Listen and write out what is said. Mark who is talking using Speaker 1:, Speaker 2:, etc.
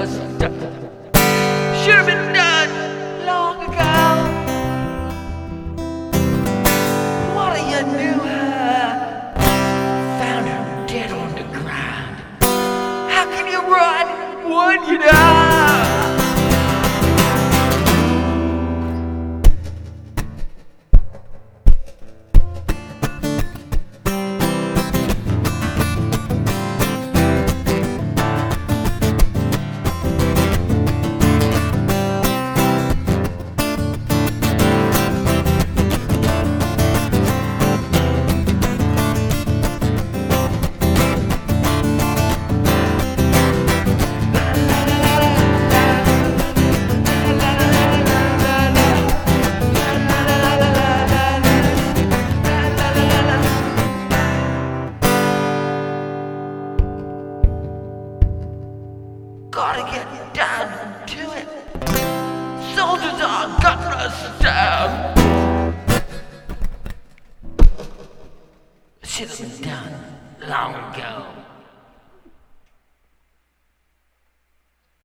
Speaker 1: us done. Should have been done long ago. What do you knew her? Found her dead on the ground. How can you run when you know? Gotta get down to it. Soldiers are cutting us down. Should have been done long ago.